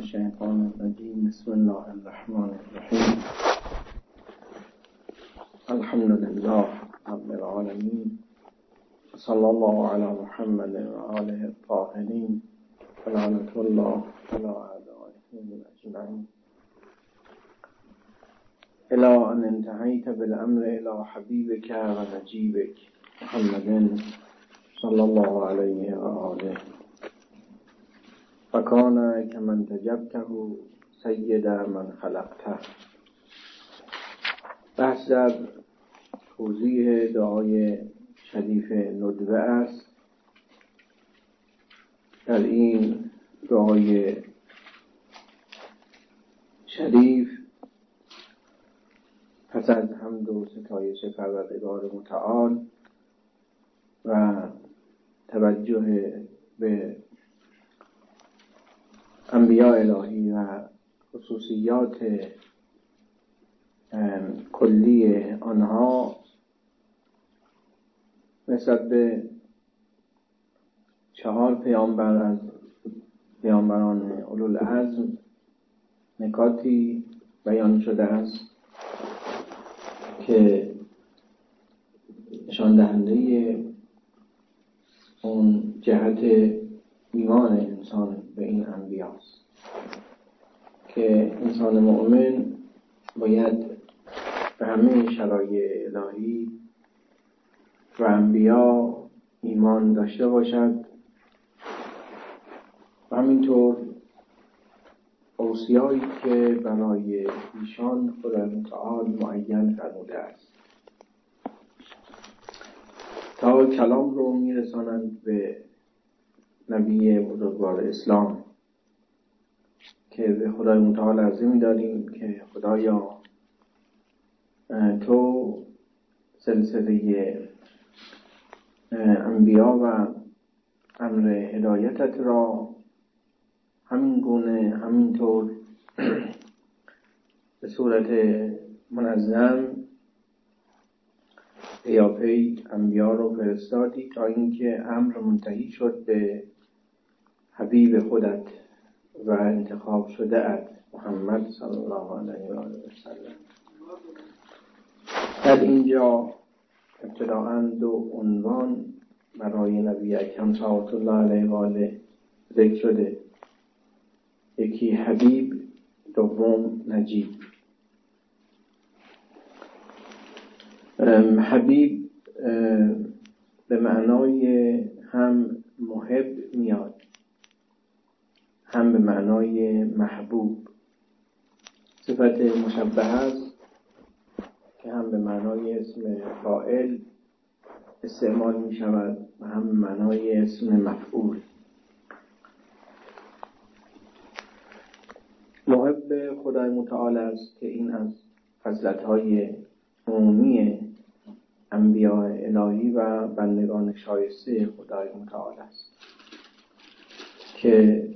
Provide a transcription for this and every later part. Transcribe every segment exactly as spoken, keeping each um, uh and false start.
الشیطان الرجیم. بسم الله الرحمن الرحیم. الحمد لله رب العالمین. صلی الله علی محمد و آله الطاهرین. لعنة الله علی اعدائهم اجمعین. الی ان انتهیت بالامر الی حبیبک و نجیبک محمد صلی الله علیه و آله و کان کمن تجبته سید من خلقته. بحث در توضیح دعای شریف ندبه است. در این دعای شریف پس از حمد و ستایش پروردگار متعال و توجه به انبیاء الهی و خصوصیات کلی آنها نسبت به چهار پیامبر از پیامبران اولوالعزم نکاتی بیان شده است که نشان دهنده اون جهت ایمان انسان به این انبیا است که انسان مؤمن باید به همه شرایع الهی و انبیا ایمان داشته باشد و همینطور اوصیایی که برای ایشان خدای متعال معین فرموده است تا کلام رو میرسانند به نبی بزرگوار اسلام که به خدای متعال عرضه می‌داریم که خدایا تو سلسله انبیا و امر هدایتت را همین گونه همینطور به صورت منظم پیاپی انبیا رو فرستادی تا اینکه امر منتهی شد به حبیب خودت و انتخاب شده ات محمد صلی الله علیه و آله و سلم. در اینجا ابتداءً دو عنوان برای نبی اکرم صلوات الله علیه و آله ذکر شده، یکی حبیب، دوم نجیب. حبیب به معنای هم محب میاد هم به معنای محبوب. صفت مشبه است که هم به معنای اسم فاعل استعمال می شود و هم به معنای اسم مفعول. محب خدای متعال است که این از فضلت‌های عمومی انبیاء الهی و بندگان شایسته خدای متعال است که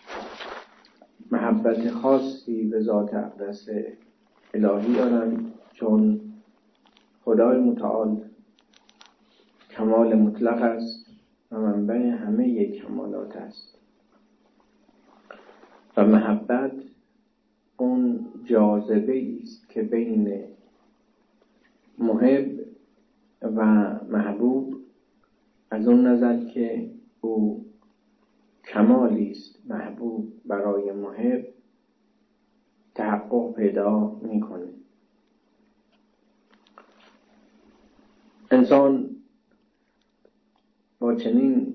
محبت خاصی به ذات اقدس الهی دارند، چون خدای متعال کمال مطلق است و منبع همه کمالات است و محبت اون جاذبه است که بین محب و محبوب از اون نظر که او کمالی است محبوب برای محب تحقق پیدا میکنه. انسان با چنین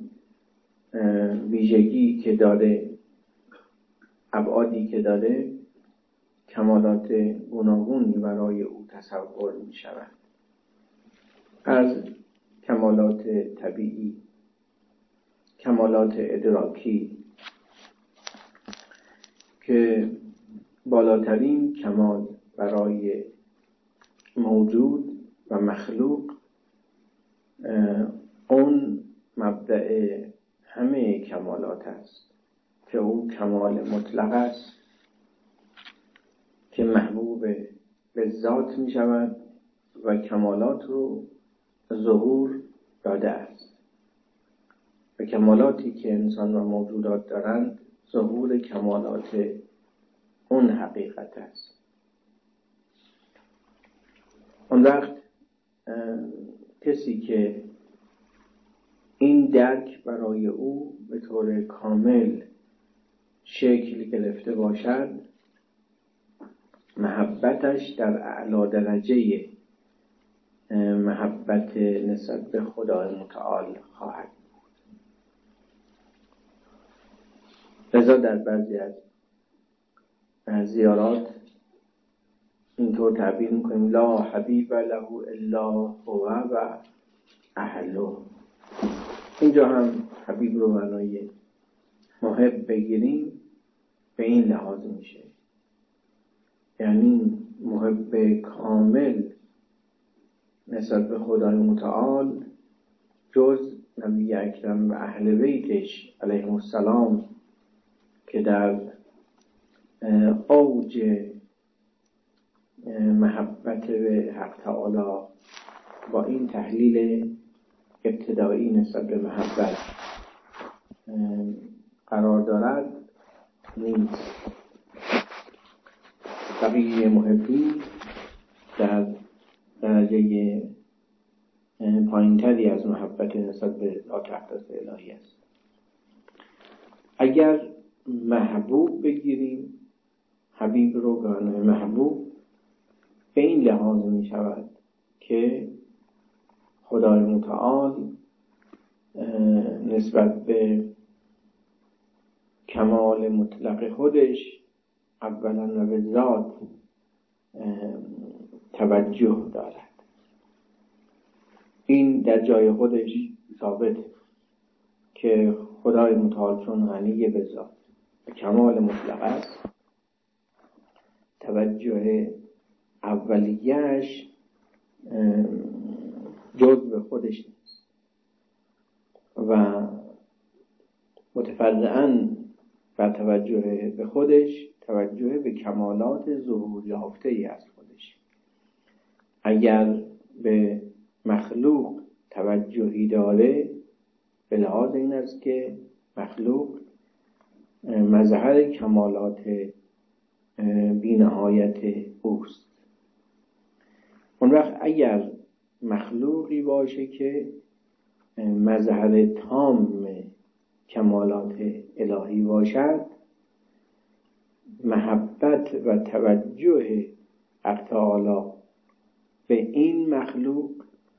ویژگی که داره، ابعادی که داره، کمالات گوناگونی برای او تصور می شود، از کمالات طبیعی، کمالات ادراکی که بالاترین کمال برای موجود و مخلوق اون مبدأ همه کمالات است که او کمال مطلق است که محبوب به ذات می شود و کمالات رو ظهور داده است و کمالاتی که انسان و موجودات دارند ظهور کمالات اون حقیقت است. اون وقت کسی که این درک برای او به طور کامل شکل گرفته باشد، محبتش در اعلی درجه محبت نسبت به خدای متعال خواهد بود. لذا در بعضی از زیارات اینطور تعبیر میکنیم لا حبیب له الا هو و اهله. اینجا هم حبیب رو برای محب بگیریم به این لحاظ میشه، یعنی محب کامل نسبت به خدای متعال جز نبی اکرم و اهل بیتش علیهم السلام که در اوج محبت به حق تعالی با این تحلیل ابتدایی نسبت به محبت قرار دارد نیست. بقیه محبی در درجه پایینتری از محبت نسبت به ذات اقدس الهی است. اگر محبوب بگیریم، حبیب رو به معنای محبوب، به این لحاظ می شود که خدای متعال نسبت به کمال مطلق خودش اولا و به ذات توجه دارد. این در جای خودش ثابت که خدای متعال چون غنی به ذات و کمال مطلق است، توجه اولیه‌اش جز به خودش نیست و متفرعاً بر توجه به خودش توجه به کمالات ظهور یافته‌ای از خودش. اگر به مخلوق توجهی داره، به لحاظ این است که مخلوق مظهر کمالات بی‌نهایت اوست. اون وقت اگر مخلوقی باشه که مظهر تام کمالات الهی باشد، محبت و توجه حق تعالی به این مخلوق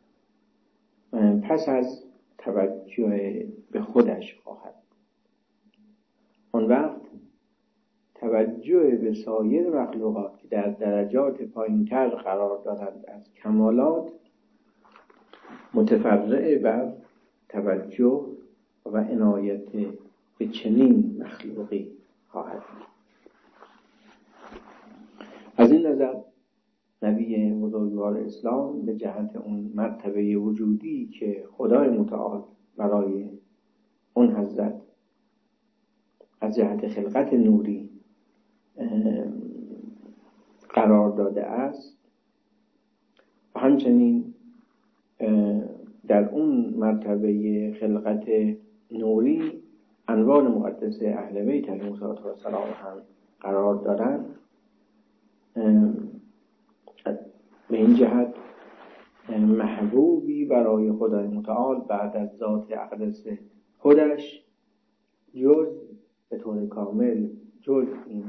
پس از توجه به خودش خواهد. اون وقت توجه به سایر مخلوقات که در درجات پایینتر قرار دارند از کمالات متفرع بر توجه و عنایت به چنین مخلوقی خواهد بود. از این نظر نبی بزرگوار اسلام به جهت اون مرتبه وجودی که خدای متعال برای اون حضرت از جهت خلقت نوری قرار داده است و همچنین در اون مرتبه خلقت نوری انوار مقدس اهل بیت علیهم السلام هم قرار دارند، به این جهت محبوبی برای خدای متعال بعد از ذات اقدس خودش جز به طور کامل جز این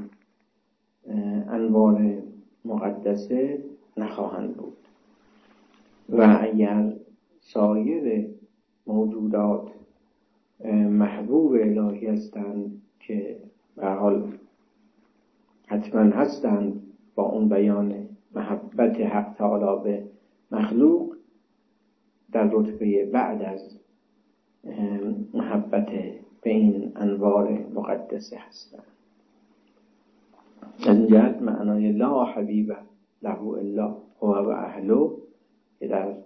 انوار مقدسه نخواهند بود. و اگر سایر موجودات محبوب الهی هستند که به حال حتما هستند با اون بیان محبت حق تعالی به مخلوق در رتبه بعد از محبت به این انوار مقدسه هستند. از این جهت معنای لا حبیب له الا هو و اهله که در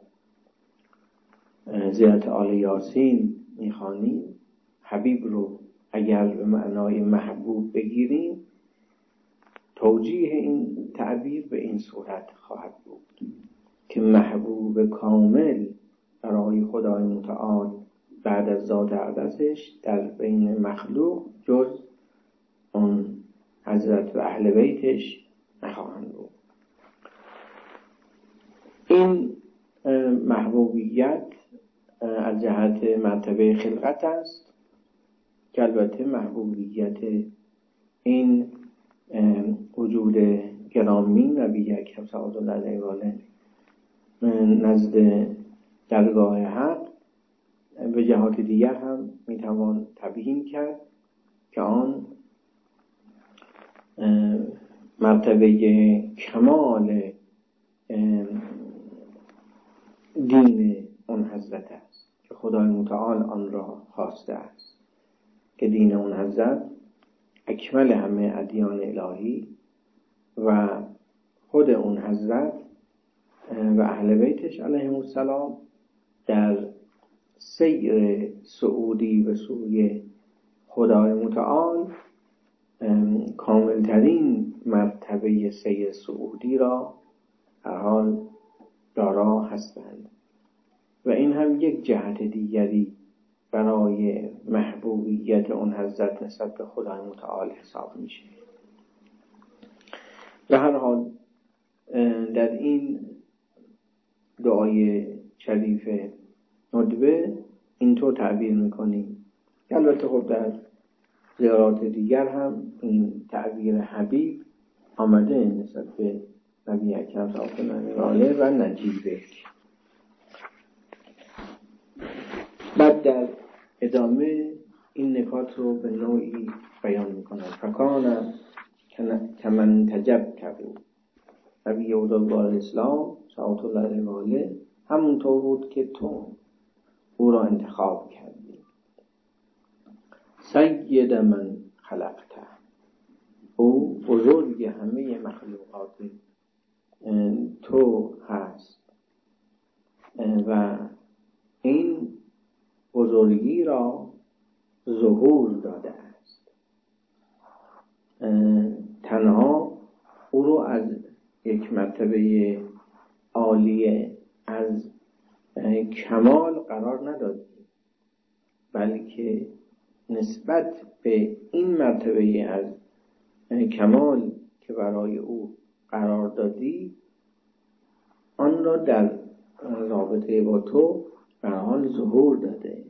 زیارت آل یاسین میخوانیم، حبیب رو اگر به معنای محبوب بگیریم، توجیه این تعبیر به این صورت خواهد بود که محبوب کامل برای خدای متعال بعد از ذات اقدسش در بین مخلوق جز اون حضرت و اهل بیتش نخواهند بود. این محبوبیت از جهت مرتبه خلقت است که البته محبوبیت این وجود گرامی نبی اکرم صلی الله علیه و آله نزد درگاه حق به جهات دیگر هم میتوان تبیین کرد که آن مرتبه کمال دین اون حضرت است که خدای متعال آن را خواسته است که دین اون حضرت اکمل همه ادیان الهی و خود اون حضرت و اهل بیتش علیهم السلام در سیر صعودی به سوی خدای متعال کاملترین مرتبه سیر صعودی را هر حال دارا هستند و این هم یک جهت دیگری برای محبوبیت اون حضرت نسبت به خدای متعال حساب میشه. به هر حال در این دعای شریف ندبه اینطور تعبیر میکنیم. البته خب در زیارات دیگر هم این تعبیر حبیب آمده نسبت به نبی اکرم صلی الله علیه و آله و نجیبه. بعد در ادامه این نکات رو به نوعی بیان میکنم. فکانم کمن تجب کبو نبی الله اسلام صلی الله علیه و آله همونطور بود که تو او را انتخاب کردی. سید من خلقته، او بزرگ همه مخلوقات تو هست و این بزرگی را ظهور داده است. تنها او رو از یک مرتبه عالی از کمال قرار ندادی، بلکه نسبت به این مرتبه از کمال که برای او قرار دادی آن را در رابطه با تو به حال ظهور داده.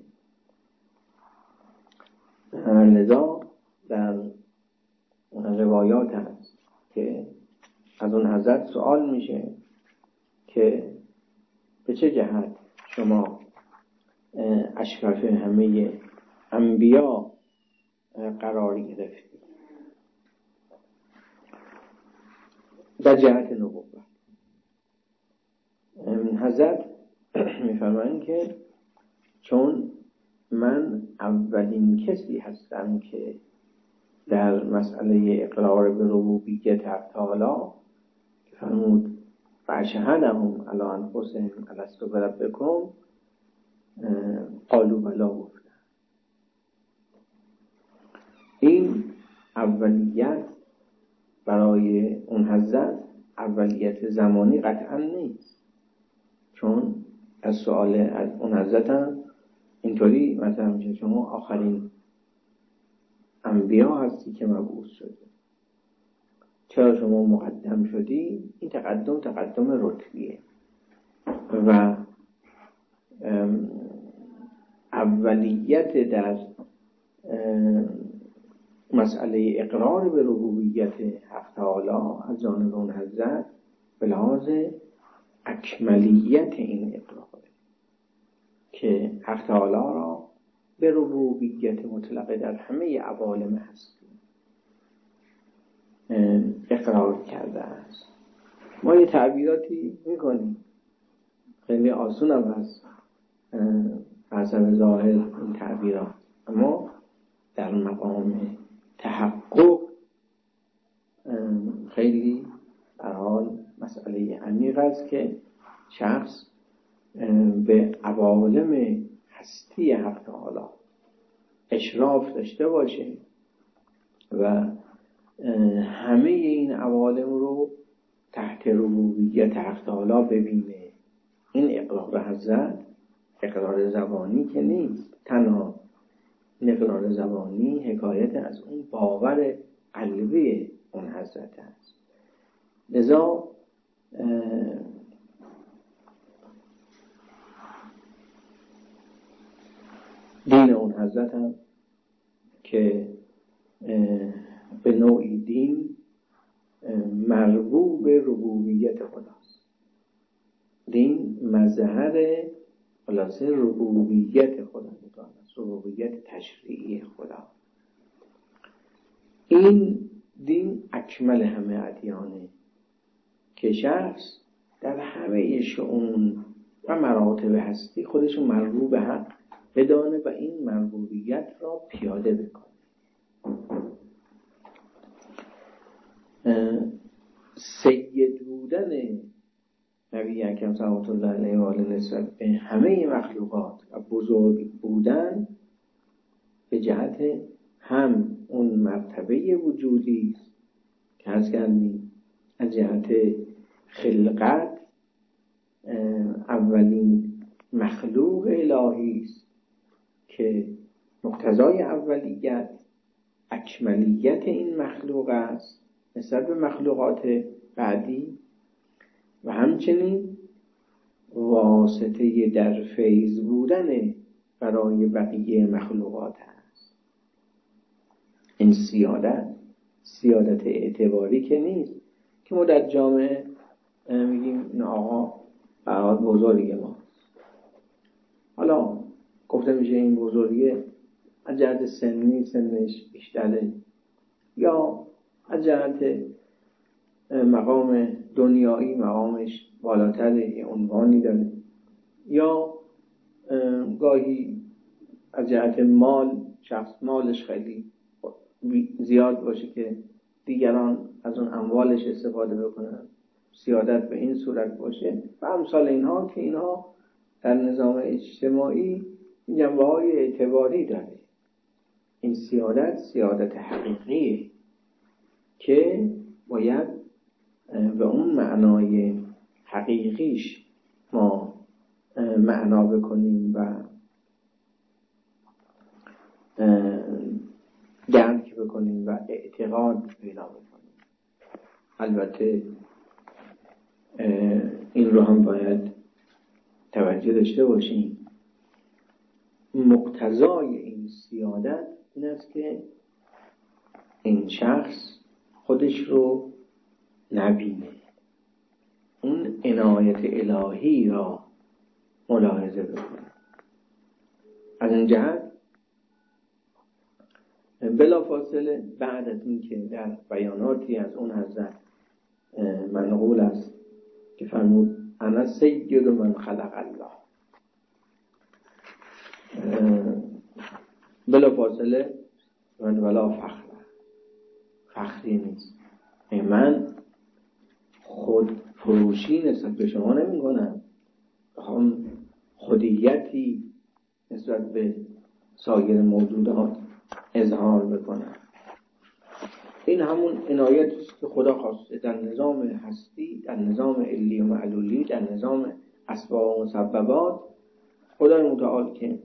لذا در روایات هست که از اون حضرت سوال میشه که به چه جهت شما اشرف همه انبیا قرار گرفتید؟ در جهت نبوت. حضرت میفرمایند که چون من اولین کسی هستم که در مسئله اقرار به ربوبیت حق تعالی که فرمود فاشهدهم علی انفسهم الست بربکم قالوا بلی گفتن. این اولیت برای اون حضرت اولیت زمانی قطعا نیست، چون از سؤال از اون حضرت هم اینطوری مثلا میشه شما آخرین انبیا هستی که مبعوث شده، چرا شما مقدم شدی؟ این تقدم تقدم رتبیه و اولیت در مسئله اقرار به ربوبیت حق تعالی از جانب اون حضرت به لحاظ اکملیت این اقرار که حق تعالی را به ربوبیت مطلقه در همه عوالم هستی اقرار کرده است. ما یه تعبیراتی میکنیم خیلی آسون هم هست حسب ظاهر این تعبیرات، اما در مقام تحقق خیلی در حال مسئله عمیق است که شخص به عوالم هستی حق تعالی اشراف داشته باشه و همه این عوالم رو تحت ربوبیت حق تعالی ببینه. این اقرار حضرت اقرار زبانی که نیست، تنها این اقرار زبانی حکایت از اون باور قلبی اون حضرت است. لذا دین اون حضرت هم که به نوعی دین مربوب ربوبیت خداست. دین مظهر خلاصه ربوبیت خدا است، ربوبیت تشریعی خدا. این دین اکمل همه ادیانه که شخص در همه شؤون و مراتب هستی خودشو مربوب حق بدانه و این مربوبیت را پیاده بکنه. سید بودن نبی اکرم صلوات الله علیه و آله نسبت به همه مخلوقات و بزرگ بودن به جهت هم اون مرتبه وجودی است که عرض کردیم، از جهت خلقت اولین مخلوق الهی است که مقتضای اولیت اکملیت این مخلوق است نسبت به مخلوقات بعدی و همچنین واسطه در فیض بودن برای بقیه مخلوقات است. این سیادت سیادت اعتباری که نیست که ما در جامعه میگیم این آقا برای بزرگ ماست. حالا گفته میشه این بزرگه از جهت سنی سنش بیشتره، یا از جهت مقام دنیایی مقامش بالاتره، یه عنوانی داره، یا گاهی از جهت مال شخص مالش خیلی زیاد باشه که دیگران از اون اموالش استفاده بکنن، سیادت به این صورت باشه و امثال اینها که اینها در نظام اجتماعی جنبه‌های اعتباری داره. این سیادت سیادت حقیقیه که باید به اون معنای حقیقیش ما معنا بکنیم و درک بکنیم و اعتقاد پیدا بکنیم. البته این رو هم باید توجه داشته باشیم، مقتضای این سیادت این است که این شخص خودش رو نبینه، اون عنایت الهی را ملاحظه بکنه. از این جهت بلا فاصله بعد از این که در بیاناتی از اون حضرت منقول است که فرمود انا سید من خلق الله، بلا فاصله من ولا فخر، فخری نیست، من خود فروشی نسبت به شما نمی کنم، هم خودیتی نسبت به سایر موجودات اظهار بکنم. این همون عنایتی است که خدا خواسته در نظام هستی، در نظام علی و معلولی، در نظام اسباب و مسببات. خدای متعال که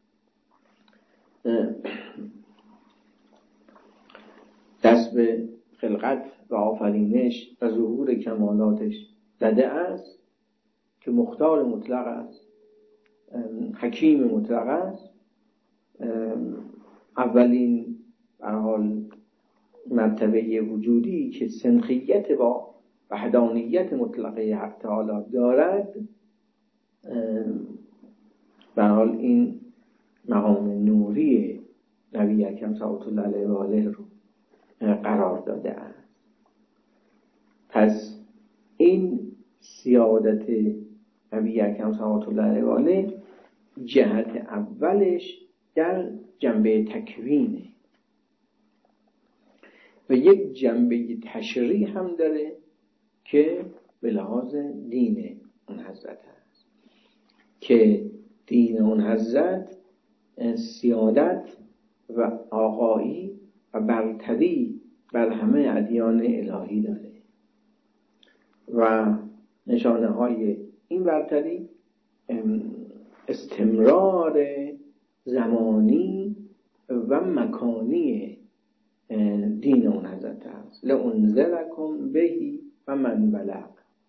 دست به خلقت و آفرینش و ظهور کمالاتش زده است، که مختار مطلق است، حکیم مطلق است. اولین به حال مرتبه وجودی که سنخیت با وحدانیت مطلقه حق تعالی دارد، به حال این مقام نوری نبی اکرم صلوات الله علیه و آله رو قرار داده است. پس این سیادت نبی اکرم صلوات الله علیه و آله جهت اولش در جنبه تکوینه و یک جنبه تشریح هم داره که به لحاظ دین اون حضرت هست، که دین اون حضرت سیادت و آقایی و برتری بر همه ادیان الهی داره و نشانه های این برتری استمرار زمانی و مکانی دین اون حضرت هست. لانذرکم بهی و من بلغ،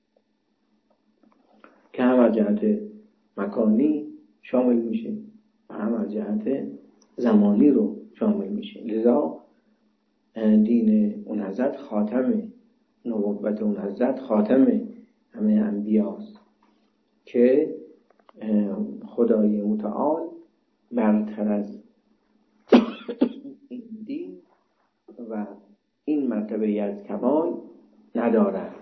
که هم از جهت مکانی شامل میشه و هم از جهت زمانی رو شامل میشه. لذا دین اون حضرت خاتم نبوت اون حضرت خاتم همه انبیاست که خدای متعال برتر از این دین و این مرتبه از کمال ندارد،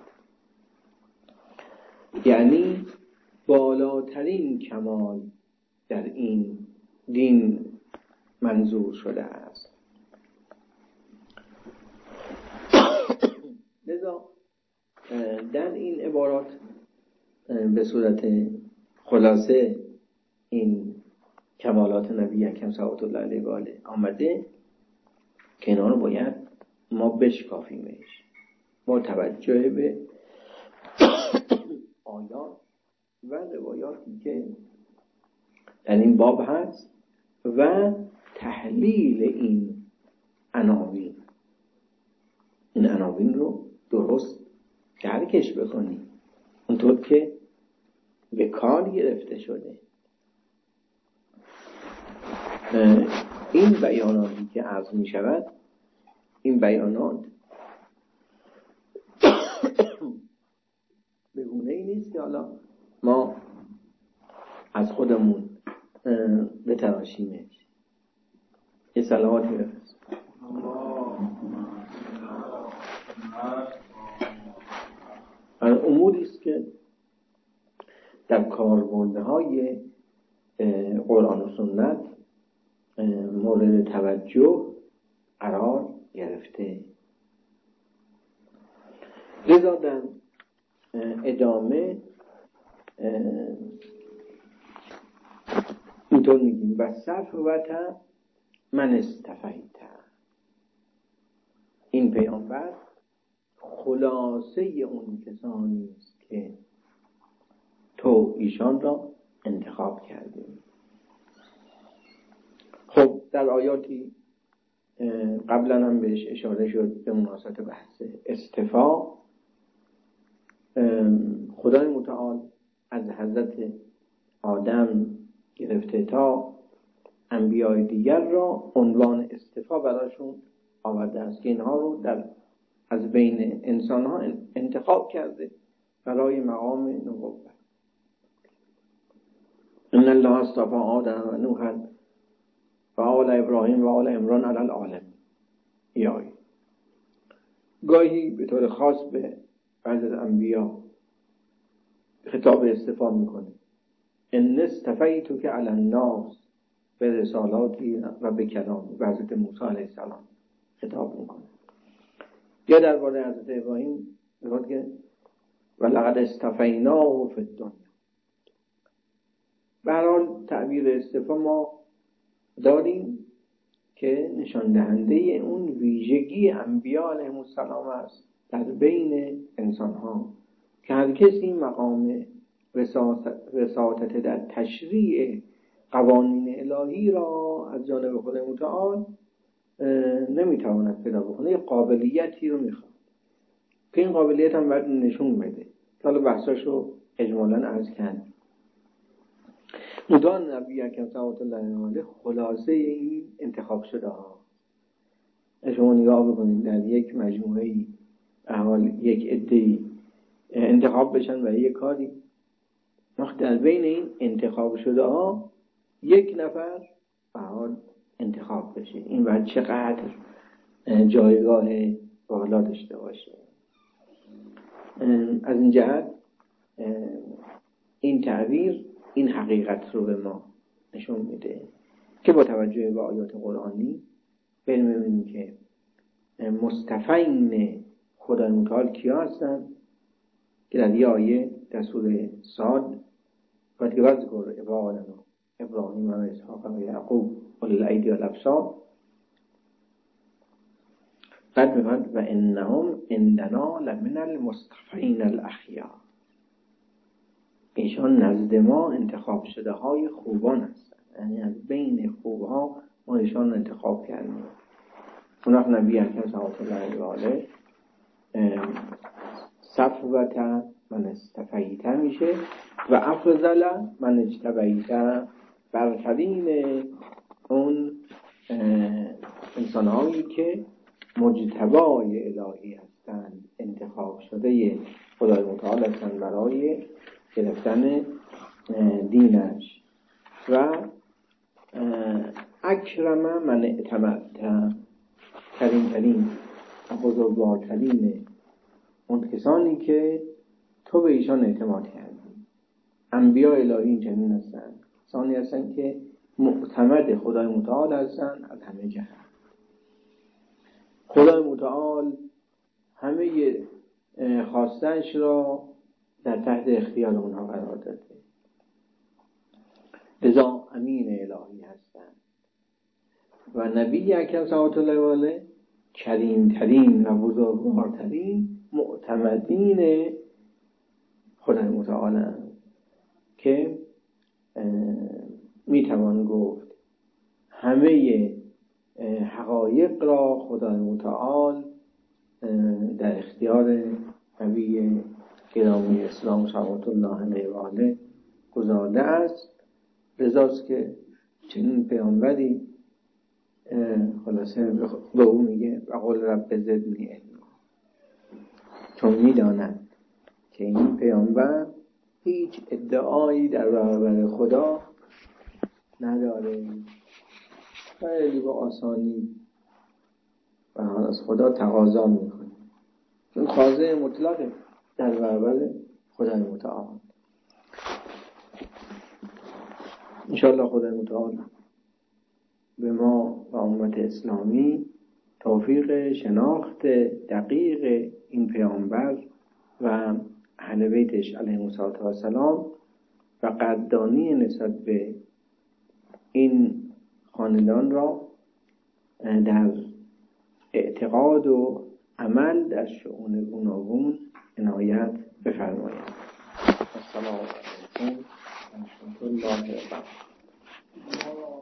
یعنی بالاترین کمال در این دین منظور شده است. لذا در این عبارات به صورت خلاصه این کمالات نبی اکرم صلوات الله علیه و آله آمده که اینا رو باید ما بشکافیمش با توجه به آیات و روایاتی که در این باب هست و تحلیل این عناوین. این عناوین رو درست درکش بکنی اونطور که به کار گرفته شده. این بیاناتی که عرض می شود، این بیانات به گونه ای نیست که حالا ما از خودمون بتراشیمش. یه صلواتی بفرست. اموری است که در کاربردهای قرآن و سنت مورد توجه قرار گرفته. لذا در ادامه اینطور میگیم و صفوت من استفیت. این پیامبر خلاصه اون کسانی است که تو ایشان را انتخاب کردی. خب در آیاتی قبلا هم بهش اشاره شد به مناسبت بحث استفا. خدای متعال از حضرت آدم گرفته تا انبیاء دیگر را عنوان استفا براشون آورده است که اینها رو در از بین انسان ها انتخاب کرده برای مقام نبوت. ان الله اصطفى آدم و نوحا و آل ابراهیم و آل عمران علی العالمین. یای گاهی به طور خاص به بعض از انبیا خطاب استفا میکنه. ان استفیتک علی الناس به رسالاتی و به کلامی. به حضرت موسی علیه السلام خطاب میکنه. یا درباره حضرت ابراهیم میگه که ولقد اصطفیناه فی الدنیا. به هر حال تعبیر استفا ما داریم که نشان دهنده اون ویژگی انبیاء علیهم السلام است در بین انسان ها که هر کسی مقام وساطت در تشریع قوانین الهی را از جانب خدای متعال نمیتواند پیدا بکنه. یه قابلیتی رو میخواد که این قابلیت هم باید نشون بده. حالا بحثاشو اجمالاً عرض کردم. مدان نبی اکرم صلوات الله علیه و آله خلاصه این انتخاب شده ها. شما نگاه بکنید در یک مجموعه‌ای احوال یک عده‌ای انتخاب بشن و یک کاری، وقت در بین این انتخاب شده ها یک نفر احوال انتخاب بشه، این باید چقدر جایگاه بالا داشته باشه. از این جهت این تعبیر این حقیقت رو به ما نشون میده که با توجه به آیات قرآنی ببینیم که مصطفین خدای متعال کیا هستن که در یه آیه در سوره صاد باید که وذکر عبادنا ابراهیم و اسحاق و یعقوب اولی الایدی والابصار. بعد میفرماید و انهم عندنا لمن المصطفین الاخیار. ایشان نزد ما انتخاب شده های خوبان هستند، یعنی از بین خوبها ما ایشان انتخاب کردیم. اون وقت نبی اکرم صلوات الله علیه و آله صفوت من استفیت میشه و افضل من اجتبیت، برترین اون انسان هایی که مجتبای الهی هستند، انتخاب شده خدای متعال هستند برای گرفتن دینش. و اکرم من اعتمدت، کریم ترین و بزرگوارترین اون کسانی که تو به ایشان اعتماد کردی. انبیاء الهی این چنین هستند، کسانی هستند که معتمد خدای متعال هستند از همه جهت. خدای متعال همه خواستش را در تحت اختیار اونها قرار داده، لذا امین الهی هستند. و نبی اکرم صلوات الله علیه کریم ترین و بزرگوارترین معتمدین خدای متعال هستند که میتوان گفت همه حقایق را خدای متعال در اختیار نبی گرامی اسلام صلوات الله علیه و آله گذارده است. لذاست که چنین پیامبری خلاصه به او میگه و قل رب زدنی علما، چون میداند که این پیامبر هیچ ادعایی در برابر خدا نداره، خیلی با آسانی و حال از خدا تقاضا میکنه، چون خواضع مطلق در برابر خدای متعال. انشاءالله خدای متعال به ما و امت اسلامی توفیق شناخت دقیق این پیامبر و اهل بیتش علیهم السلام و قدردانی نسبت به این خاندان را در اعتقاد و عمل در شؤون گوناگون عنایت بفرماید. السلام علیکم و رحمت الله و برکاته.